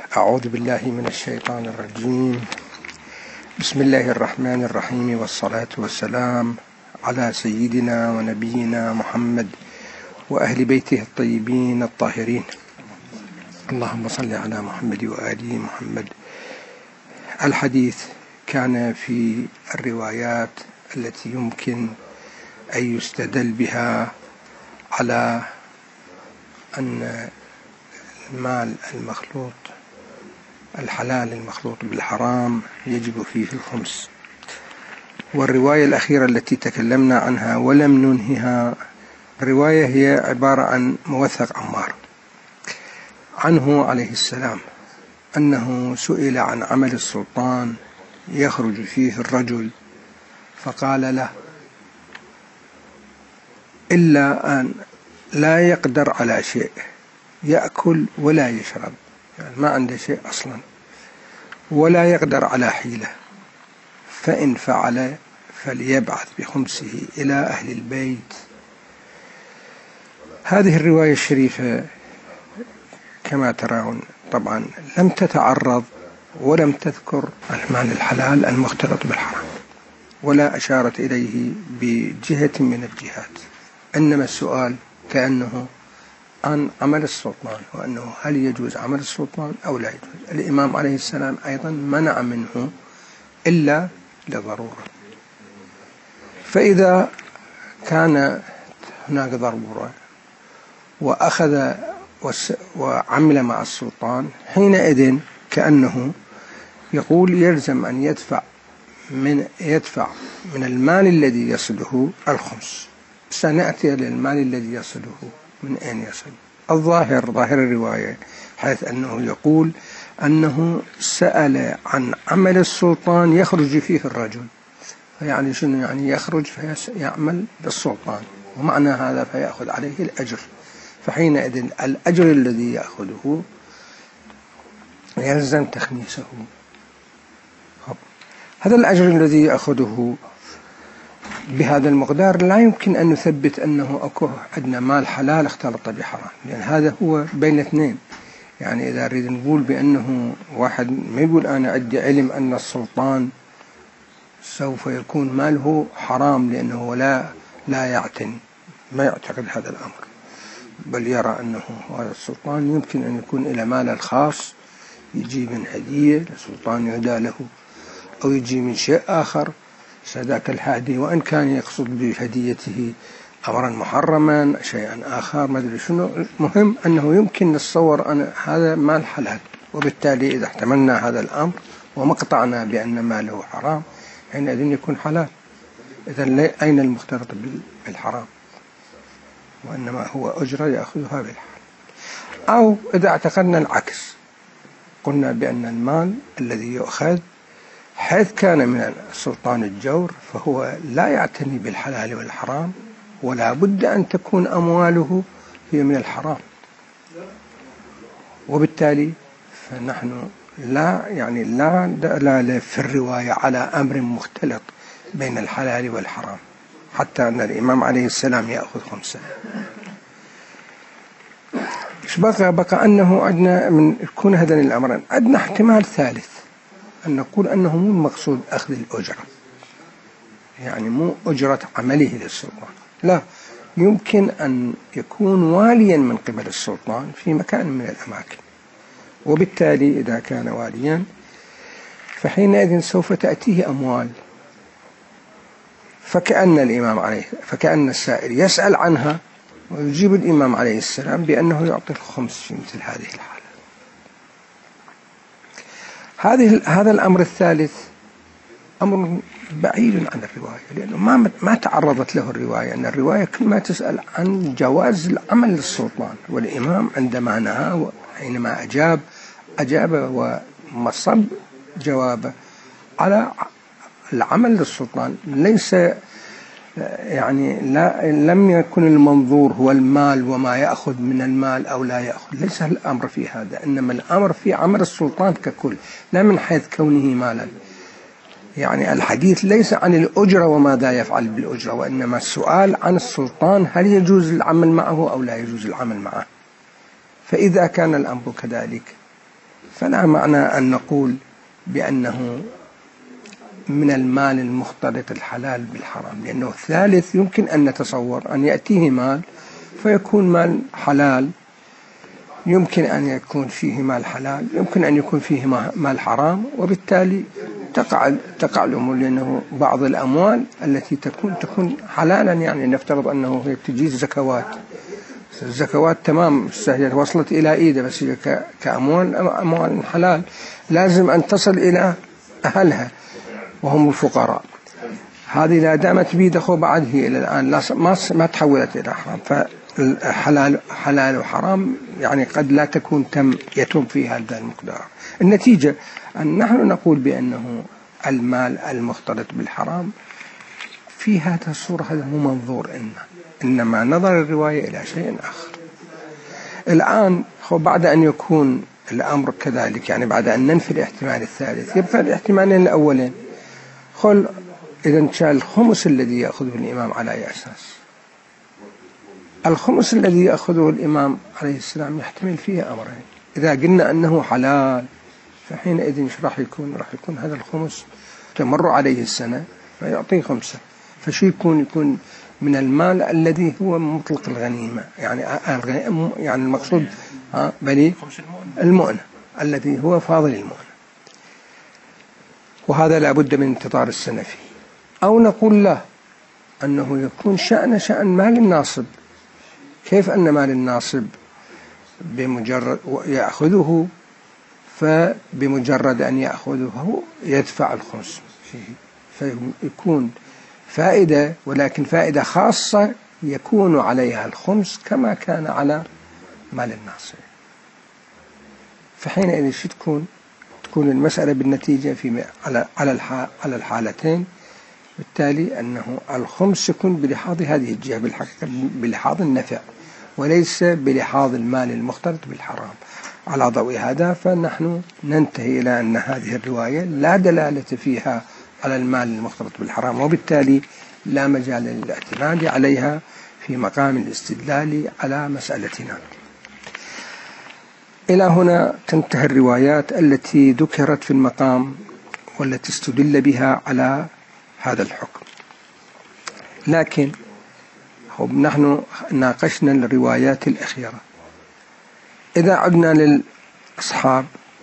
أعوذ بالله من الشيطان الرجيم. بسم الله الرحمن الرحيم، والصلاة والسلام على سيدنا ونبينا محمد وأهل بيته الطيبين الطاهرين. اللهم صل على محمد وآل محمد. الحديث كان في الروايات التي يمكن أن يستدل بها على أن المال المخلوط الحلال المخلوط بالحرام يجب فيه الخمس. والرواية الأخيرة التي تكلمنا عنها ولم ننهها، الرواية هي عبارة عن موثق عمار عنه عليه السلام أنه سئل عن عمل السلطان يخرج فيه الرجل، فقال له: إلا أن لا يقدر على شيء، يأكل ولا يشرب، يعني ما عنده شيء أصلا، ولا يقدر على حيلة، فإن فعل فليبعث بخمسه إلى أهل البيت. هذه الرواية الشريفة كما ترون طبعا لم تتعرض ولم تذكر المال الحلال المختلط بالحرام، ولا أشارت إليه بجهة من الجهات، إنما السؤال كأنه عن عمل السلطان، وأنه هل يجوز عمل السلطان أو لا يجوز. الإمام عليه السلام أيضا منع منه إلا لضرورة، فإذا كان هناك ضرورة وأخذ وعمل مع السلطان، حينئذ كأنه يقول يلزم أن يدفع من المال الذي يصله الخمس. سنأتي للمال الذي يصله من أين يصل. ظاهر الرواية حيث أنه يقول أنه سأل عن عمل السلطان يخرج فيه الرجل، فيعني شنو؟ يعني يخرج فيعمل للسلطان، ومعنى هذا فيأخذ عليه الأجر، فحينئذ الأجر الذي يأخذه يلزم تخميسه. هذا الأجر الذي يأخذه بهذا المقدار لا يمكن أن نثبت أنه أكو عندنا مال حلال اختلط بحرام، لأن هذا هو بين اثنين. يعني إذا نريد نقول بأنه واحد ما يقول أنا عندي علم أن السلطان سوف يكون ماله حرام لأنه لا يعتني، ما يعتقد هذا الأمر، بل يرى أنه هذا السلطان يمكن أن يكون إلى مال الخاص، يجي من هدية السلطان يهدى له، أو يجي من شيء آخر سذاك الهادي، وإن كان يقصد بهديته أمرا محرما شيئا آخر ما أدري شنو. المهم أنه يمكن نتصور أن هذا مال حلال، وبالتالي إذا احتملنا هذا الأمر وما قطعنا بأن ماله حرام حينئذ يكون حلال. إذن أين المختلط بالحرام؟ وإنما هو أجرة يأخذها بالحرام. أو إذا اعتقدنا العكس، قلنا بأن المال الذي يؤخذ حيث كان من السلطان الجور فهو لا يعتني بالحلال والحرام، ولا بد أن تكون أمواله هي من الحرام، وبالتالي فنحن لا دلالة في الرواية على أمر مختلط بين الحلال والحرام، حتى أن الإمام عليه السلام يأخذ خمسة. بقى أنه عندنا من يكون هذين الأمرين، عندنا احتمال ثالث أن نقول أنه مو المقصود أخذ الأجرة، يعني مو أجرة عمله للسلطان، لا، يمكن أن يكون واليا من قبل السلطان في مكان من الأماكن، وبالتالي إذا كان واليا فحينئذ سوف تأتيه أموال، فكأن السائل يسأل عنها ويجيب الإمام عليه السلام بأنه يعطي الخمس في مثل هذه الحالة. هذا الأمر الثالث أمر بعيد عن الرواية، لأنه ما تعرضت له الرواية، أن الرواية كل ما تسأل عن جواز العمل للسلطان، والإمام عندما نهى حينما أجاب ومصب جوابه على العمل للسلطان، ليس يعني لم يكن المنظور هو المال وما يأخذ من المال أو لا يأخذ، ليس الأمر في هذا، إنما الأمر في عمل السلطان ككل، لا من حيث كونه مالا. يعني الحديث ليس عن الأجرة وماذا يفعل بالأجرة، وإنما السؤال عن السلطان هل يجوز العمل معه أو لا يجوز العمل معه. فإذا كان الأمر كذلك فلا معنى أن نقول بأنه من المال المختلط الحلال بالحرام، لأنه الثالث يمكن أن نتصور أن يأتيه مال فيكون مال حلال، يمكن أن يكون فيه مال حلال، يمكن أن يكون فيه مال حرام، وبالتالي تقع الأمور، لأنه بعض الأموال التي تكون حلالا، يعني نفترض أنه هي تجي الزكوات تمام سهلة وصلت إلى إيده، بس هي كأموال حلال لازم أن تصل إلى أهلها وهم الفقراء. هذه لا دامت بيده بعد هي إلى الآن ما تحولت إلى حرام، فحلال وحرام يعني قد لا تكون يتم في هذا المقدار. النتيجة أن نحن نقول بأنه المال المختلط بالحرام في هذا الصورة هذا مو منظور إنما نظر الرواية إلى شيء آخر. الآن بعد أن يكون الأمر كذلك، يعني بعد أن ننفي الاحتمال الثالث يبقى الاحتمالين الأولين. إذا كان الخمس الذي يأخذه الإمام على أي أساس؟ الخمس الذي يأخذه الإمام عليه السلام يحتمل فيه أمرين. إذا قلنا أنه حلال فحينئذ ايش راح يكون؟ راح يكون هذا الخمس تمر عليه السنة فيعطيه خمسة، فشو يكون من المال الذي هو مطلق الغنيمة، يعني المقصود بني المؤنة الذي هو فاضل المؤنة، وهذا لا بد من انتظار السنة فيه. أو نقول له أنه يكون شأن مال الناصب. كيف أن مال الناصب بمجرد يأخذه، فبمجرد أن يأخذه يدفع الخمس فيه، فيكون فائدة، ولكن فائدة خاصة يكون عليها الخمس كما كان على مال الناصب. فحينئذ تكون المسألة بالنتيجة على الحالتين، بالتالي أنه الخمس يكون بلحاظ هذه الجهة، بالحقيقة بلحاظ النفع وليس بلحاظ المال المختلط بالحرام. على ضوء هذا فنحن ننتهي إلى أن هذه الرواية لا دلالة فيها على المال المختلط بالحرام، وبالتالي لا مجال للاعتماد عليها في مقام الاستدلال على مسألتنا. إلى هنا تنتهي الروايات التي ذكرت في المقام والتي استدل بها على هذا الحكم. لكن نحن ناقشنا الروايات الأخيرة. إذا عدنا للأصحاب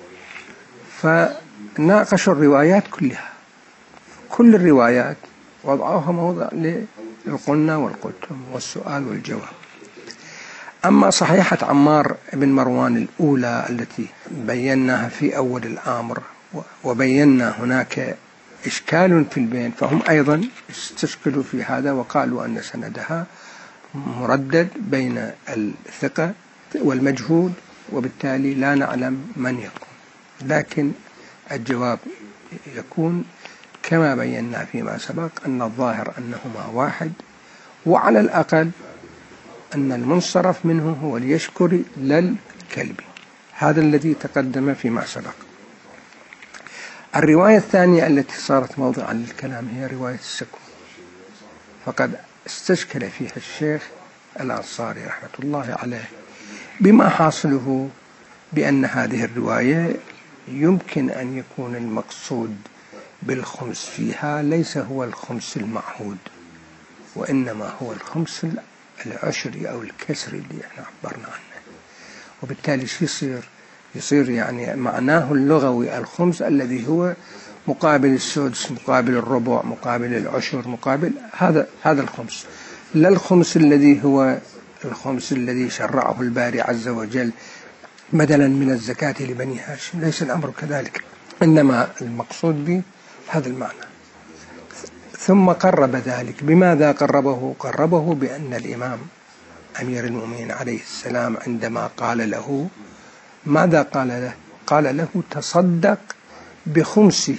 فناقشوا الروايات كلها، كل الروايات وضعوها موضع للقلنا والقلتم والسؤال والجواب. أما صحيحة عمار بن مروان الأولى التي بيناها في أول الأمر وبينا هناك إشكال في البين، فهم أيضا استشكلوا في هذا وقالوا أن سندها مردد بين الثقة والمجهول، وبالتالي لا نعلم من يكون. لكن الجواب يكون كما بينا فيما سبق أن الظاهر أنهما واحد، وعلى الأقل أن المنصرف منه هو اليشكر للكلب. هذا الذي تقدم فيما سبق. الرواية الثانية التي صارت موضعا للكلام هي رواية السكون، فقد استشكل فيها الشيخ الأنصاري رحمة الله عليه، بما حاصله بأن هذه الرواية يمكن أن يكون المقصود بالخمس فيها ليس هو الخمس المعهود، وإنما هو الخمس العشري أو الكسري اللي احنا عبرنا عنه. وبالتالي يصير يعني معناه اللغوي الخمس الذي هو مقابل السدس، مقابل الربع، مقابل العشر، مقابل هذا الخمس، لا الخمس الذي هو الخمس الذي شرعه الباري عز وجل بدلا من الزكاة لبني هاشم. ليس الأمر كذلك، إنما المقصود به هذا المعنى. ثم قرب ذلك. بماذا قربه؟ قربه بأن الإمام أمير المؤمنين عليه السلام عندما قال له ماذا قال له؟ قال له تصدق بخمسه،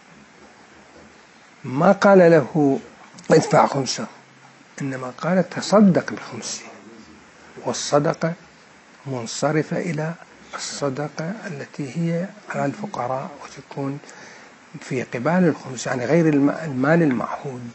ما قال له ادفع خمسه، إنما قال تصدق بخمسه، والصدقة منصرفة إلى الصدقة التي هي على الفقراء وتكون في قبال الخمس، يعني غير المال المعهود.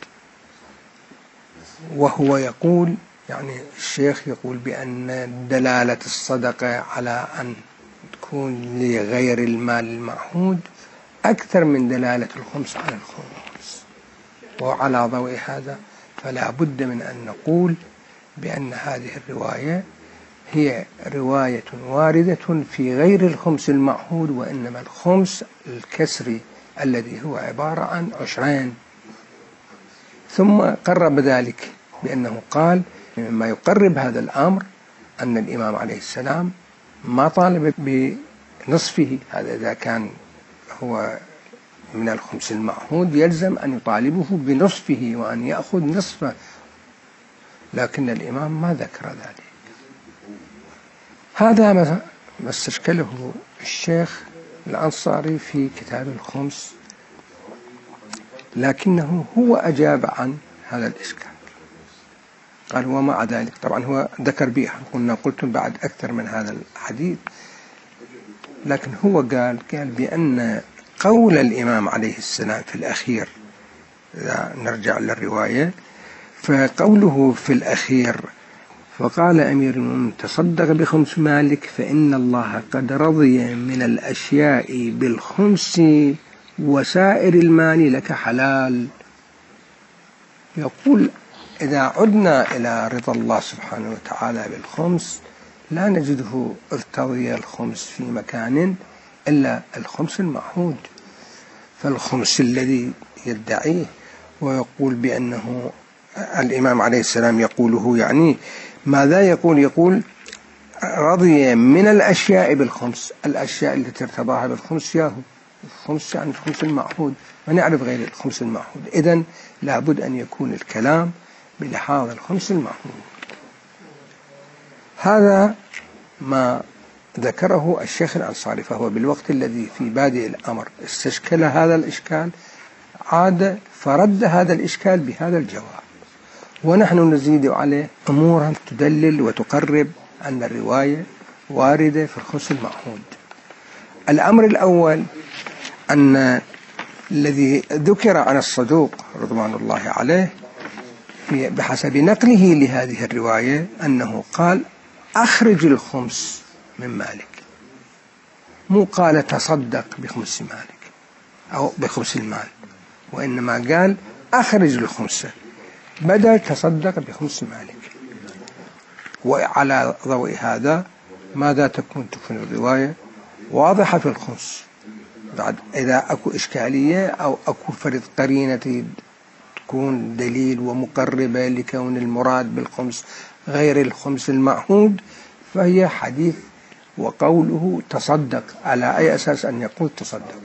وهو يقول، يعني الشيخ يقول بأن دلالة الصدقة على أن تكون لغير المال المعهود أكثر من دلالة الخمس على الخمس. وعلى ضوء هذا فلا بد من أن نقول بأن هذه الرواية هي رواية واردة في غير الخمس المعهود، وإنما الخمس الكسري الذي هو عبارة عن عشرين. ثم قرب ذلك بأنه قال مما يقرب هذا الأمر أن الإمام عليه السلام ما طالب بنصفه، هذا إذا كان هو من الخمس المعهود يلزم أن يطالبه بنصفه وأن يأخذ نصفه، لكن الإمام ما ذكر ذلك. هذا ما استشكله الشيخ الأنصاري في كتاب الخمس، لكنه هو أجاب عن هذا الإشكال. قال ومع ذلك طبعا هو ذكر به، قلتم بعد أكثر من هذا الحديث، لكن هو قال بأن قول الإمام عليه السلام في الأخير، إذا نرجع للرواية، فقوله في الأخير فقال أمير المؤمنين تصدق بخمس مالك فإن الله قد رضي من الأشياء بالخمس وسائر المال لك حلال. يقول إذا عدنا إلى رضا الله سبحانه وتعالى بالخمس لا نجده ارتضي الخمس في مكان إلا الخمس المعهود. فالخمس الذي يدعيه ويقول بأنه الإمام عليه السلام يقوله، يعني ماذا يقول؟ يقول رضي من الأشياء بالخمس، الأشياء التي ارتضاها بالخمس ياهو الخمس، يعني الخمس المعهود، ما نعرف غير الخمس المعهود. إذن لابد أن يكون الكلام بلحاظ الخمس المعهود. هذا ما ذكره الشيخ الأنصاري، فهو بالوقت الذي في بادئ الأمر استشكل هذا الإشكال عاد فرد هذا الإشكال بهذا الجواب. ونحن نزيد عليه أمورا تدلل وتقرب أن الرواية واردة في الخمس المعهود. الأمر الأول أن الذي ذكر عن الصدوق رضوان الله عليه بحسب نقله لهذه الرواية أنه قال أخرج الخمس من مالك، مو قال تصدق بخمس مالك أو بخمس المال، وإنما قال أخرج الخمس بدل تصدق بخمس مالك. وعلى ضوء هذا ماذا تكون الرواية واضحة في الخمس؟ بعد إذا أكو إشكالية أو أكو فرض قرينة تكون دليل ومقربة لكون المراد بالخمس غير الخمس المعهود، فهي حديث وقوله تصدق، على أي أساس أن يقول تصدق؟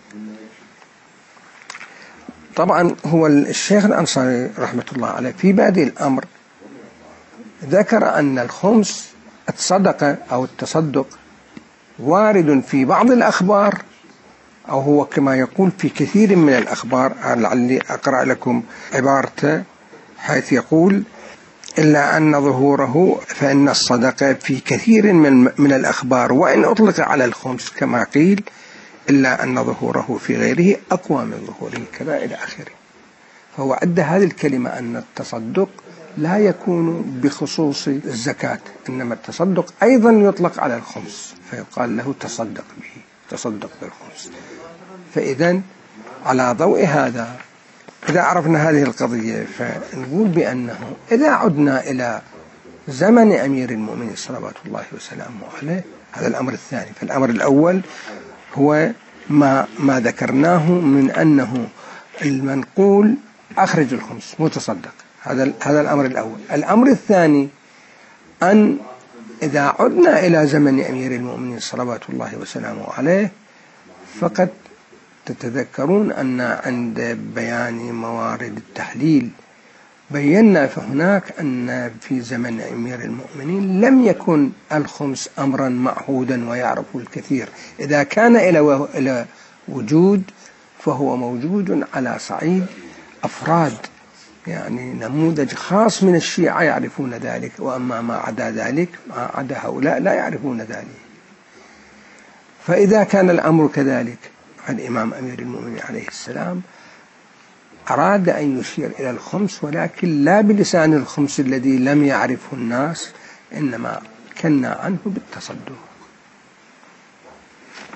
طبعا هو الشيخ الأنصاري رحمة الله عليه في بادئ الأمر ذكر أن الخمس الصدقة أو التصدق وارد في بعض الأخبار، أو هو كما يقول في كثير من الأخبار. لعلي أقرأ لكم عبارته حيث يقول إلا أن ظهوره فإن الصدقة في كثير من الأخبار وإن أطلق على الخمس كما قيل إلا أن ظهوره في غيره أقوى من ظهوره كذا إلى آخره. فهو عد هذه الكلمة أن التصدق لا يكون بخصوص الزكاة، إنما التصدق أيضا يطلق على الخمس فيقال له تصدق به، تصدق بالخمس. فإذا على ضوء هذا إذا عرفنا هذه القضية فنقول بأنه إذا عدنا إلى زمن أمير المؤمنين صلوات الله وسلامه عليه، هذا الأمر الثاني. فالأمر الأول هو ما ذكرناه من أنه المنقول أخرج الخمس متصدق، هذا الأمر الأول. الأمر الثاني أن إذا عدنا إلى زمن أمير المؤمنين صلوات الله وسلامه عليه فقد تتذكرون أن عند بيان موارد التحليل بينا فهناك أن في زمن أمير المؤمنين لم يكن الخمس أمرا معهودا ويعرفه الكثير. إذا كان إلى وجود فهو موجود على صعيد أفراد، يعني نموذج خاص من الشيعة يعرفون ذلك، وأما ما عدا ذلك ما عدا هؤلاء لا يعرفون ذلك. فإذا كان الأمر كذلك الإمام أمير المؤمنين عليه السلام أراد أن يشير إلى الخمس، ولكن لا بلسان الخمس الذي لم يعرفه الناس، إنما كنا عنه بالتصدق.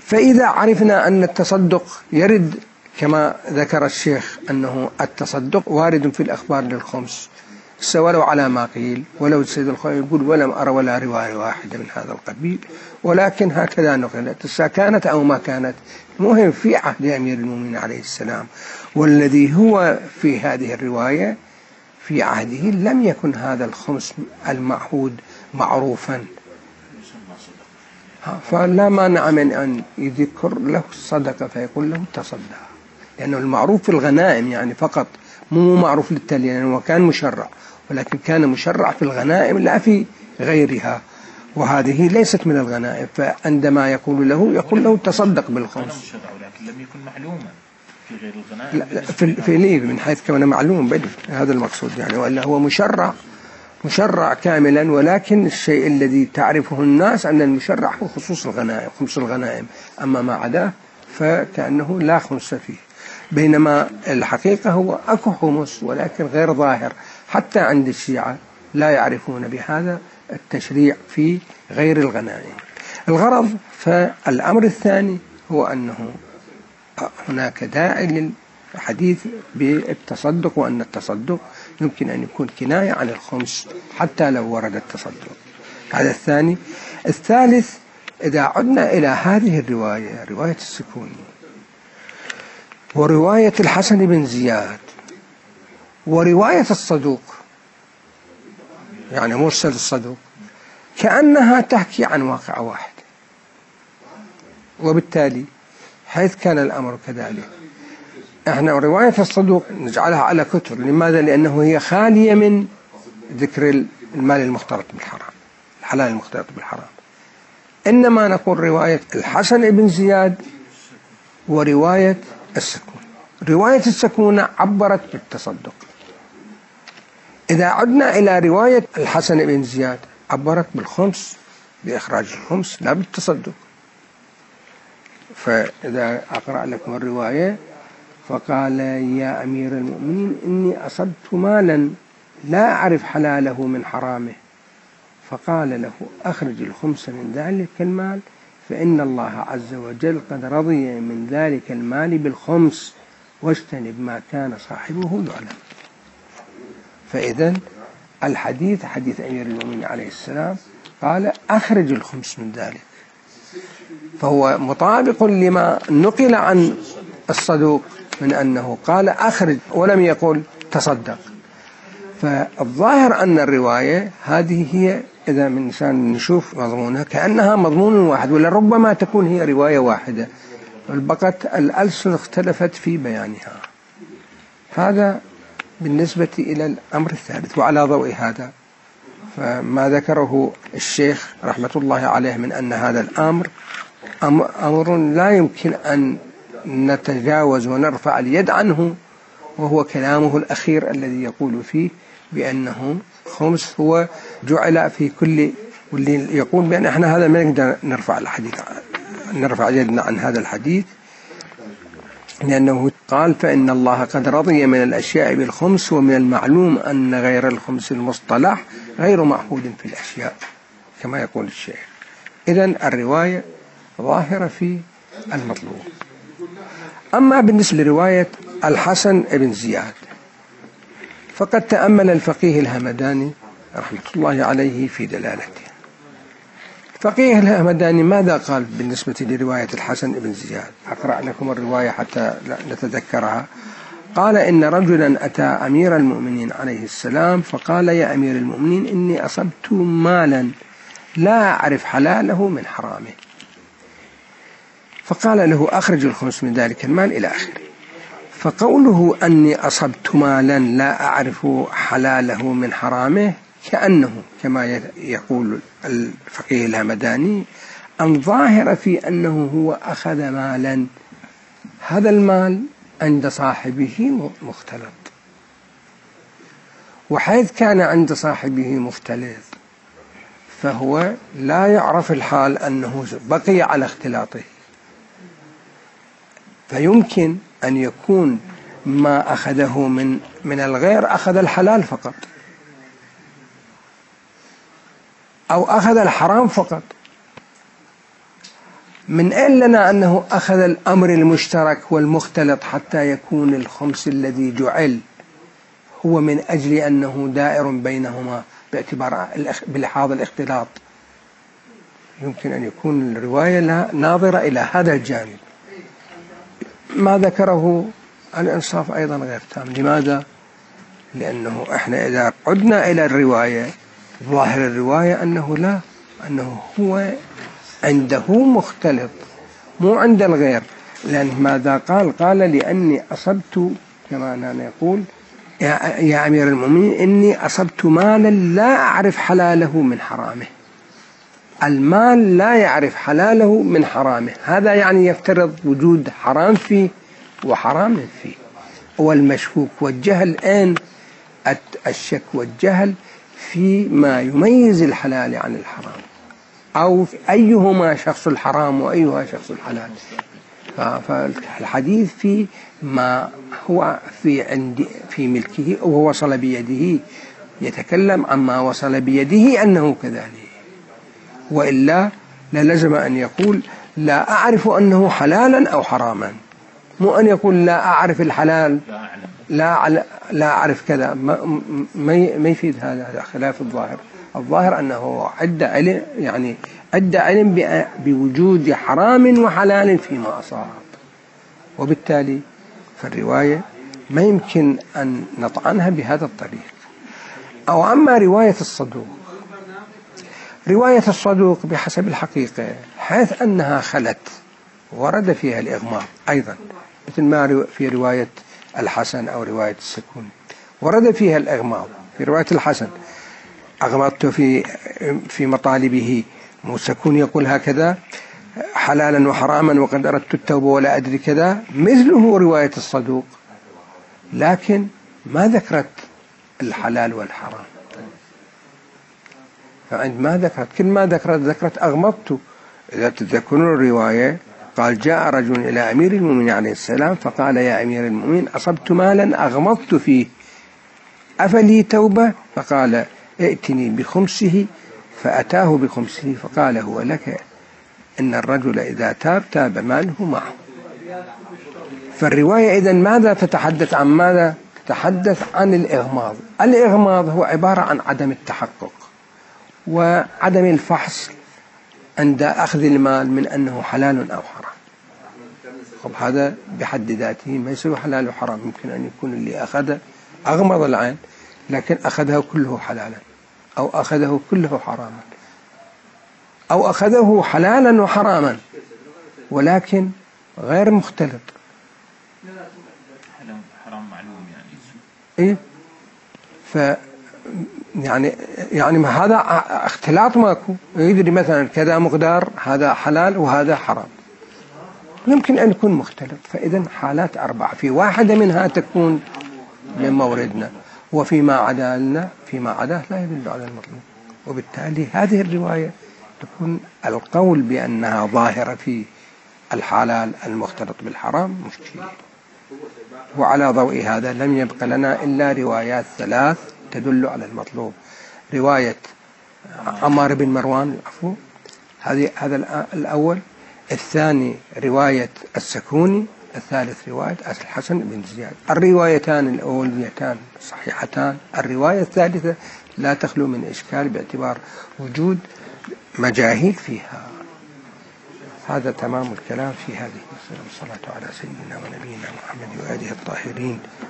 فإذا عرفنا أن التصدق يرد كما ذكر الشيخ أنه التصدق وارد في الأخبار للخمس، ولو على ما قيل، ولو السيد الخوئي يقول ولم أرى ولا رواية واحدة من هذا القبيل، ولكن هكذا نقلت كانت أو ما كانت، مهم في عهد أمير المؤمنين عليه السلام، والذي هو في هذه الرواية في عهده لم يكن هذا الخمس المعهود معروفا، فلا مانع من أن يذكر له الصدقة فيقول له تصدق، لأنه المعروف في الغنائم يعني فقط، مو معروف للتالي، لأنه كان مشرع، ولكن كان مشرع في الغنائم لا في غيرها، وهذه ليست من الغنائم، فعندما يقول له تصدق بالخمس. لكن لم يكن معلوما في غير الغنائم، في ليه من حيث كونه معلوم بدل، هذا المقصود يعني، وإلا هو مشرع كاملا، ولكن الشيء الذي تعرفه الناس أن المشرع هو خصوص الغنائم، خمس الغنائم، أما ما عداه فكأنه لا خمس فيه، بينما الحقيقة هو أكو خمس ولكن غير ظاهر، حتى عند الشيعة لا يعرفون بهذا التشريع في غير الغنائم. الغرض فالأمر الثاني هو أنه هناك داعي للحديث بالتصدق، وأن التصدق يمكن أن يكون كناية عن الخمس حتى لو ورد التصدق. هذا الثاني. الثالث، إذا عدنا إلى هذه الرواية، رواية السكوني ورواية الحسن بن زياد ورواية الصدوق، يعني مرسل الصدوق، كأنها تحكي عن واقع واحد، وبالتالي حيث كان الأمر كذلك احنا رواية الصدوق نجعلها على كتر. لماذا؟ لأنه هي خالية من ذكر المال المختلط بالحرام، الحلال المختلط بالحرام، إنما نقول رواية الحسن بن زياد ورواية السكون. رواية السكون عبرت بالتصدق، إذا عدنا إلى رواية الحسن بن زياد عبرت بالخمس، بإخراج الخمس لا بالتصدق. فإذا أقرأ لكم الرواية: فقال: يا أمير المؤمنين إني أصبت مالا لا أعرف حلاله من حرامه، فقال له: أخرج الخمس من ذلك المال، فإن الله عز وجل قد رضي من ذلك المال بالخمس، واجتنب ما كان صاحبه يعلم. فإذا الحديث حديث أمير المؤمنين عليه السلام قال: أخرج الخمس من ذلك، فهو مطابق لما نقل عن الصدوق من أنه قال أخرج ولم يقل تصدق. فالظاهر أن الرواية هذه هي، إذا من إنسان نشوف مضمونها كأنها مضمون واحد، ولا ربما تكون هي رواية واحدة، بقت الألسن اختلفت في بيانها. هذا بالنسبة إلى الأمر الثالث. وعلى ضوء هذا فما ذكره الشيخ رحمة الله عليه من أن هذا الأمر أمر لا يمكن أن نتجاوز ونرفع اليد عنه، وهو كلامه الأخير الذي يقول فيه بأنه خمس هو جعل في كل، واللي يقول بأن احنا هذا ما نقدر نرفع يدنا عن هذا الحديث، لأنه قال: فإن الله قد رضي من الأشياء بالخمس، ومن المعلوم أن غير الخمس المصطلح غير معهود في الأشياء، كما يقول الشيخ. إذن الرواية ظاهرة في المطلوب. أما بالنسبة لرواية الحسن بن زياد فقد تأمل الفقيه الهمداني رحمة الله عليه في دلالته. الفقيه الهمداني ماذا قال بالنسبة لرواية الحسن بن زياد؟ أقرأ لكم الرواية حتى نتذكرها. قال: إن رجلا أتى أمير المؤمنين عليه السلام فقال: يا أمير المؤمنين إني أصبت مالا لا أعرف حلاله من حرامه، فقال له: أخرج الخمس من ذلك المال إلى آخره. فقوله أني أصبت مالا لا أعرف حلاله من حرامه كأنه كما يقول الفقيه الهمداني أن ظاهر في أنه هو أخذ مالا، هذا المال عند صاحبه مختلط، وحيث كان عند صاحبه مختلط فهو لا يعرف الحال أنه بقي على اختلاطه، فيمكن أن يكون ما أخذه من الغير أخذ الحلال فقط، أو أخذ الحرام فقط، من أين لنا أنه أخذ الأمر المشترك والمختلط حتى يكون الخمس الذي جعل هو من أجل أنه دائر بينهما باعتبار بلحاظ الاختلاط؟ يمكن أن يكون الرواية ناظرة إلى هذا الجانب. ما ذكره الإنصاف أيضا غير تام. لماذا؟ لأنه إحنا إذا عدنا إلى الرواية، ظاهر الرواية أنه لا، أنه هو عنده مختلط مو عند الغير. لأن ماذا قال لأني أصبت كما نقول يا أمير المؤمنين إني أصبت مالا لا أعرف حلاله من حرامه. المال لا يعرف حلاله من حرامه، هذا يعني يفترض وجود حرام فيه وحرام فيه. والمشكوك والجهل الآن الشك والجهل في ما يميز الحلال عن الحرام، أو أيهما شخص الحرام وأيها شخص الحلال. فالحديث في ما هو في ملكه وهو وصل بيده يتكلم عما وصل بيده أنه كذلك، وإلا للزم أن يقول لا أعرف أنه حلالا أو حراما، مو أن يقول لا أعرف الحلال لا أعرف كذا. ما يفيد هذا خلاف الظاهر. الظاهر أنه عد علم بوجود حرام وحلال فيما أصاب، وبالتالي فالرواية ما يمكن أن نطعنها بهذا الطريق. أو أما رواية الصدوق، رواية الصدوق بحسب الحقيقة حيث أنها خلت ورد فيها الإغماض أيضا، مثل ما في رواية الحسن أو رواية السكون ورد فيها الإغماض. في رواية الحسن أغمضت في مطالبه، السكون يقول هكذا حلالا وحراما وقد أردت التوبة ولا أدري كذا، مثله رواية الصدوق، لكن ما ذكرت الحلال والحرام. فعندما ذكرت كل ما ذكرت أغمضت. إذا تذكرون الرواية قال جاء رجل إلى أمير المؤمنين عليه السلام فقال يا أمير المؤمنين أصبت مالا أغمضت فيه أفلي توبة؟ فقال ائتني بخمسه، فأتاه بخمسه فقال هو لك، إن الرجل إذا تاب ماله معه. فالرواية إذن ماذا تتحدث عن ماذا؟ تتحدث عن الإغماض. الإغماض هو عبارة عن عدم التحقق وعدم الفحص عند أخذ المال من أنه حلال أو حرام. هذا بحد ذاته ما يصير حلال وحرام. يمكن أن يكون اللي أخذ أغمض العين لكن أخذه كله حلالا، أو أخذه كله حراما، أو أخذه حلالا وحراما ولكن غير مختلط. حرام معلوم يعني. إيه يعني ما هذا اختلاط ماكو، يدري مثلا كذا مقدار هذا حلال وهذا حرام، يمكن أن يكون مختلط. فإذا حالات أربعة، في واحدة منها تكون من موردنا، وفيما عداه لا يدل على المطلوب. وبالتالي هذه الرواية تكون القول بأنها ظاهرة في الحلال المختلط بالحرام مشكلة. وعلى ضوء هذا لم يبق لنا إلا روايات ثلاث تدل على المطلوب. رواية عمار بن مروان العفو، هذا الأول. الثاني رواية السكوني. الثالث رواية الحسن بن زياد. الروايتان الأوليتان صحيحتان، الرواية الثالثة لا تخلو من إشكال باعتبار وجود مجاهيل فيها. هذا تمام الكلام في هذه المسألة. والصلاة على سيدنا ونبينا محمد وآله الطاهرين.